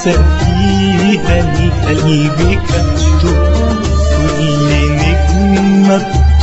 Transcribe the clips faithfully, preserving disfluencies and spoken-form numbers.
بينسى فيها القلب كبته، كل نجمة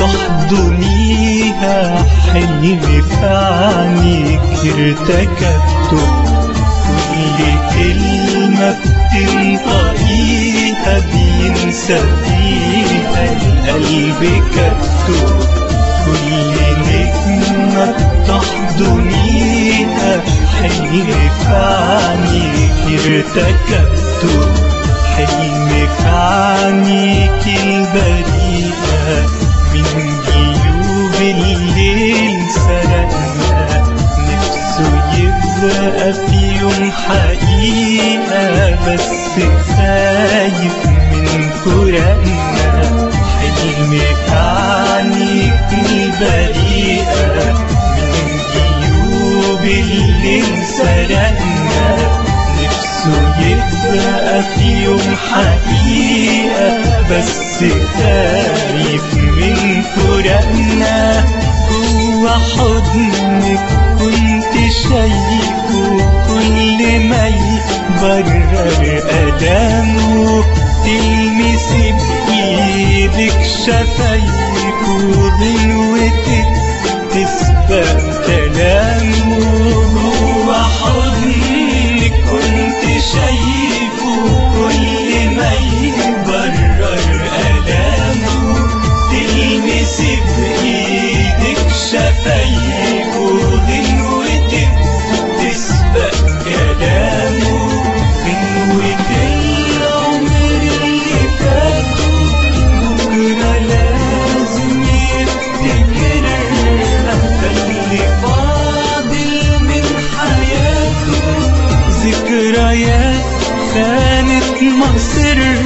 بتحضنيها حلم في عينيك ارتكبته، كل كلمة بتنطقيها بينسى فيها القلب كبته، كل نجمة بتحضنيها حلم في عينيك ارتكبته، حلم في عينيك البريئة من جيوب الليل سرقنا، نفسه يبقى في يوم حقيقة بس خايف من فراقنا، حلم في عينيك البريئة من جيوب الليل سرقنا، نفسه يبقى في يوم حقيقة بس خايف من فراقنا. جوا حضنك كنت شايفه كل ما يبرر ألامه، تلمسي بإيدك شفايفه غنوتك تسبق كلامه، جوا حضنك كنت شايفه كل ما يبرر ألامه، تلمسي بإيدك شفايفه غنوتك تسبق كلامه، غنوة العمر اللي فات بكرة لازم يفتكرها، فاللي فاضل من حياته ذكريات كانت مصيرها.